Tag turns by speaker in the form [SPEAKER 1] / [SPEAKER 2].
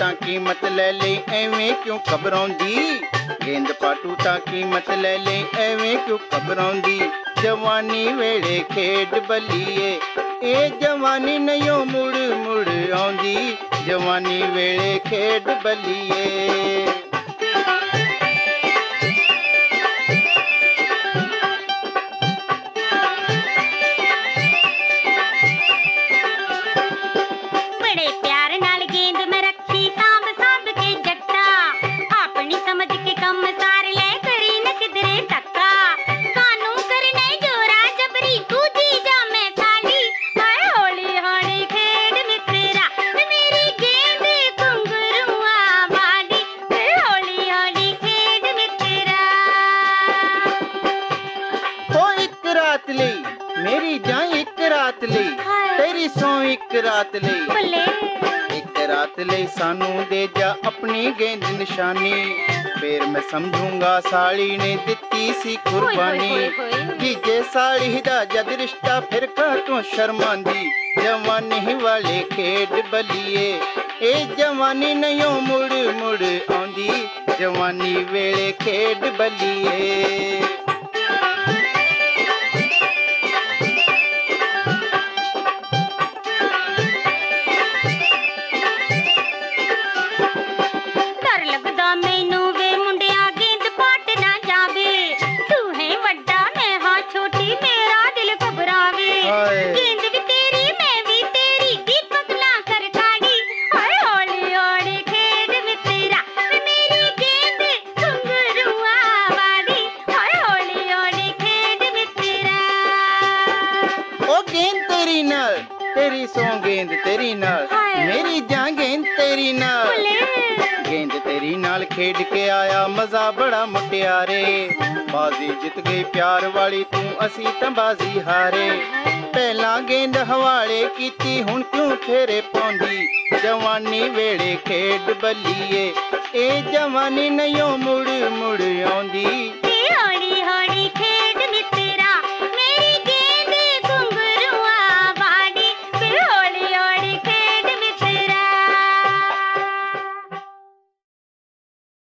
[SPEAKER 1] ਤਾਂ ਕੀਮਤ ਲੈ ਲਈ ਐਵੇਂ ਕਿਉਂ ਘਬਰਾਉਂਦੀ। ਗੇਂਦ ਪਾਟੂ ਤਾਂ ਕੀਮਤ ਲੈ ਲਈ ਐਵੇਂ ਕਿਉਂ ਘਬਰਾਉਂਦੀ। ਜਵਾਨੀ ਵੇਲੇ ਖੇਡ ਬੱਲੀਏ, ਇਹ ਜਵਾਨੀ ਨਹੀਂਓ ਮੁੜ ਮੁੜ ਆਉਂਦੀ। ਜਵਾਨੀ ਵੇਲੇ ਖੇਡ ਬੱਲੀਏ।
[SPEAKER 2] ਬੜੇ ਪਿਆਰ ਨਾਲ ਗੇਂਦ ਮੈਂ ਰੱਖੀ ਸਾਂਭ ਸਾਂਭ ਕੇ ਜੱਟਾ, ਆਪਣੀ ਸਮਝ ਕੇ ਕੰਮ ਸਾਰ ਲੈ ਕਰੀ ਨਾ ਕਿਧਰੇ ਧੱਕਾ। ਕਾਨੂੰ ਕਰਨੇ ਜੋਰਾ ਜਬਰੀ ਤੂੰ ਜੀ ਜਾ ਮੈਂ ਸਾਲੀ, ਹਾਏ ਹੌਲੀ ਹੌਲੀ ਖੇਡ ਮਿੱਤਰਾ ਮੇਰੀ ਗੇਂਦ ਘੁੰਗਰੂਆਂ ਵਾਲੀ, ਹੌਲੀ ਹੌਲੀ ਖੇਡ ਮਿੱਤਰਾ।
[SPEAKER 1] ਓ ਇੱਕ ਰਾਤ ਲਈ ਮੇਰੀ ਜਾਨ, ਇੱਕ ਰਾਤ ਲਈ ਤੇਰੀ ਸੌ, ਇੱਕ ਰਾਤ ਲਈ
[SPEAKER 2] ਭੁੱਲੇ
[SPEAKER 1] ਇੱਕ ਰਾਤ ਲਈ ਸਾਨੂੰ ਦੇ ਜਾ ਆਪਣੀ ਗੇਂਦ ਨਿਸ਼ਾਨੀ। ਫੇਰ ਮੈਂ ਸਮਝੂੰਗਾ ਸਾਲੀ ਨੇ ਦਿੱਤੀ ਸੀ ਕੁਰਬਾਨੀ। ਜੀਜੇ ਸਾਲੀ ਦਾ ਜਦ ਰਿਸ਼ਤਾ ਫਿਰ ਕਾਹਤੋਂ ਸ਼ਰਮਾਂਦੀ। ਜਵਾਨੀ ਵਾਲੇ ਖੇਡ ਬੱਲੀਏ, ਇਹ ਜਵਾਨੀ ਨਹੀਂਓ ਮੁੜ ਮੁੜ ਆਉਂਦੀ। ਜਵਾਨੀ ਵੇਲੇ ਖੇਡ ਬੱਲੀਏ।
[SPEAKER 2] ਡਰ ਲੱਗਦਾ ਮੈਨੂੰ ਵੇ ਮੁੰਡਿਆ ਗੇਂਦ ਪਾਟ ਨਾ ਜਾਵੇ। ਤੂੰ ਹੈ ਵੱਡਾ ਮੈਂ ਹਾਂ ਛੋਟੀ ਮੇਰਾ ਦਿਲ ਘਬਰਾਵੇ।
[SPEAKER 1] ਹਾਏ।
[SPEAKER 2] ਗੇਂਦ ਵੀ ਤੇਰੀ ਮੈਂ ਵੀ ਤੇਰੀ ਦੀਪਕ ਨਾ ਕਰ ਕਾੜੀ, ਹਾਏ ਹੌਲੀ ਹੌਲੀ ਖੇਡ ਮਿੱਤਰਾ ਮੇਰੀ ਗੇਂਦ ਘੁੰਗਰੂਆਂ ਵਾਲੀ, ਹਾਏ ਹੌਲੀ ਹੌਲੀ ਖੇਡ ਮਿੱਤਰਾ।
[SPEAKER 1] ਓ ਗੇਂਦ ਤੇਰੀ ਨਾਲ ਤੇਰੀ ਸੌ, ਗੇਂਦ ਤੇਰੀ ਨਾਲ
[SPEAKER 2] ਹਾਏ।
[SPEAKER 1] ਮੇਰੀ ਜਾਂ ਗੇਂਦ ਤੇਰੀ ਨਾਲ।
[SPEAKER 2] ਭੁੱਲੇ
[SPEAKER 1] ਗੇਂਦ ਤੇਰੀ ਨਾਲ ਖੇਡ ਕੇ ਆਇਆ ਮਜ਼ਾ ਬੜਾ ਮੁਟਿਆਰੇ। ਬਾਜ਼ੀ ਜਿੱਤ ਗਈ ਪਿਆਰ ਵਾਲੀ ਤੂੰ, ਅਸੀਂ ਤਾਂ ਬਾਜ਼ੀ ਹਾਰੇ। ਪਹਿਲਾਂ ਗੇਂਦ ਹਵਾਲੇ ਕੀਤੀ ਹੁਣ ਕਿਉਂ ਫੇਰੇ ਪਾਉਂਦੀ। ਜਵਾਨੀ ਵੇਲੇ ਖੇਡ ਬੱਲੀਏ, ਇਹ ਜਵਾਨੀ ਨਹੀਂਓ ਮੁੜ ਮੁੜ ਆਉਂਦੀ।